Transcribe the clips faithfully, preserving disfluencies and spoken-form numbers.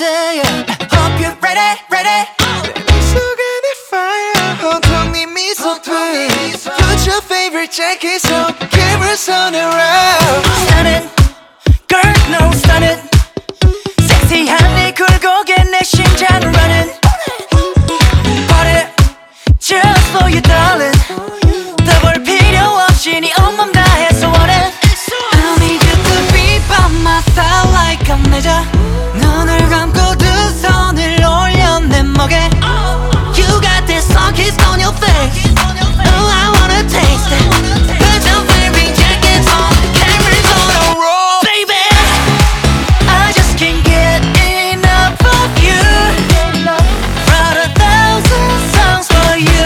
say hope you're ready, ready. 속에 내 fire 온통 네 미소들 Put your favorite jacket on cameras on around Stunning, girl no stunning. 섹시한 네 굴곡에 내 심장을 running. Party just for you darling. 더 볼 필요 없이 네 온몸 다해서 원해. I need you to be by my side like I'm 내자. 눈을 감고 두 손을 올려 내 목에. You got this sun kissed on your face. Oh I wanna taste it. Put your favorite jackets on, cameras on a roll. Baby, I just can't get enough of you. Wrote a thousand songs for you.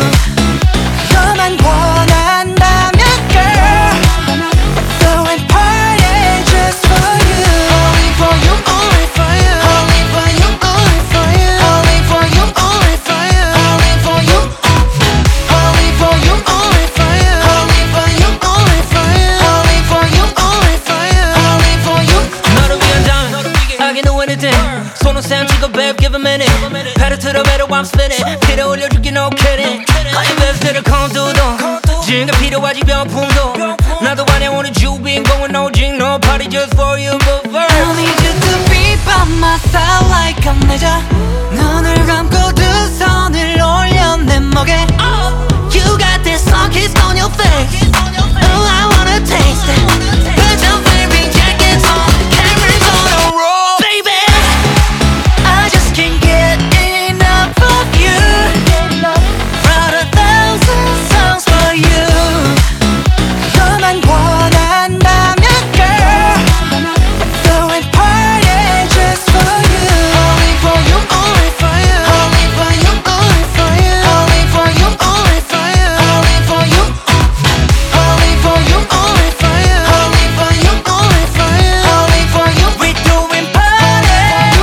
너만 원한다면 girl, throwing party just for you. Only for you, only for you Only for you, only for you. Only for you, only for you Only for you, Only for you, only for you only for you, only for you. Only for you, only for you Only for you. 너를 위한 dime I can do anything 손은 쌤 찍어 babe give a minute pedal to the metal I'm spinning 필요 올려줄게 no kidding I invested a condu도 지금 필요하지 병풍도 나도 환영하는 주인공은 오직 no party just for you but I first need you to be by my side like I'm 내자. 눈을 감고 두 손을 올려 내 목에. You got this sun kissed on your face. Oh I wanna taste it. Put your favorite jackets on, cameras on a roll. Baby, I just can't get enough of you. Wrote a thousand songs for you. 너만 원한다면 girl, throwing party just for you. Only for you, only for you Only for you, only for you. Only for you, only for you Only for you, Only for you, only for you only for you, only for you. Only for you We're doing party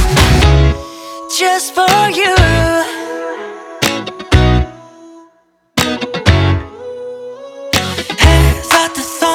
just for you. 해서 또